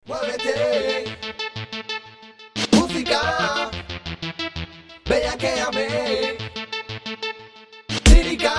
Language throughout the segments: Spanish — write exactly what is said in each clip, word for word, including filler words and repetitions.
Muévete, música, bellaquéame, lírica.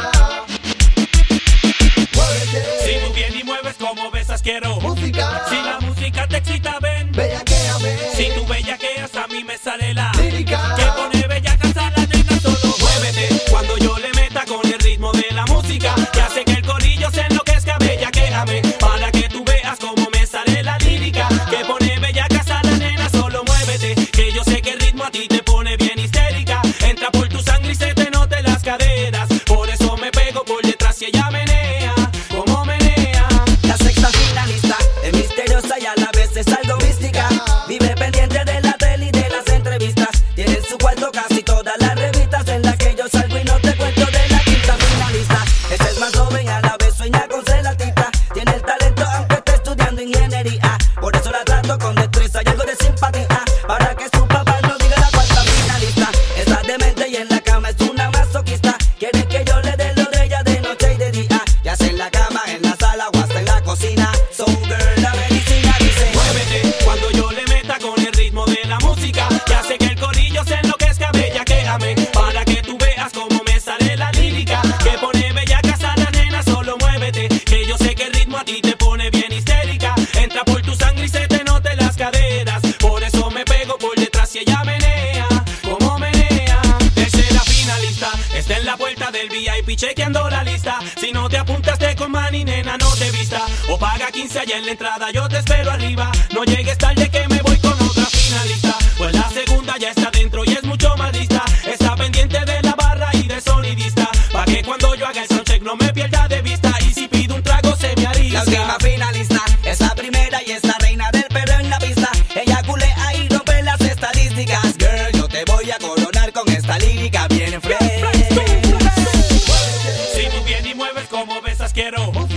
Muévete, Si tú vienes y mueves como besas quiero. música, Si la música te excita ven. bellaquéame, Si tú bellaqueas a mí me sale la lírica. que pone bellacas a la nena. Solo muévete cuando yo le meta con el ritmo de la música que hace que el corillo se enloquezca. Bellaquéame para que tú veas cómo me sale la lírica que pone bellacas a la nena. Solo muévete que yo sé que el ritmo a ti te pone bien histérica. Entra por tu sangre y se te note las caderas. Por eso me pego por detrás y ella menea como menea. La sexta finalista es misteriosa y a la vez es algo mística. Vive pendiente de la tele y de las entrevistas. Tiene en su cuarto casi todas las revistas en las que yo salgo y no te cuento de la quinta finalista. Esta es más joven, a la vez sueña con ser artista. Tiene el talento aunque esté estudiando ingeniería. Por eso la trato con destreza y algo de simpatía. Para que su papá no diga la cuarta finalista. Está demente y en la cama es una masoquista. Quiere que yo le dé lo de ella de noche y de día. Ya sea en la cama, en la sala o hasta en la cocina. So girl, la medicina dice Muévete cuando yo le meta con el ritmo de la música que hace que el corillo se enloquezca. Bellaquéame para que tú veas cómo me sale la lírica que pone bellacas a la nena. Solo muévete que yo sé que el ritmo a ti te pone bien histérica. Entra por tu sangre y se te note las caderas. Por eso me pego por detrás y ella menea como menea. Tercera finalista está en la puerta del V I P chequeando la lista. Si no te apuntaste con mani, nena, no te vista. O paga quince allá en la entrada, yo te espero arriba. No llegues tarde que me voy con otra finalista. Pues la segunda ya está dentro y es mucho más lista. Está pendiente de la barra y de sonidista. Pa' que cuando yo haga el soundcheck no me pierda de vista. Y si pido un trago se me la arisca. última finalista es la primera y es la reina del perreo en la pista. Ella culea y rompe las estadísticas. Girl, yo te voy a coronar con esta lírica bien fresh. Si tú vienes y mueves como besas quiero.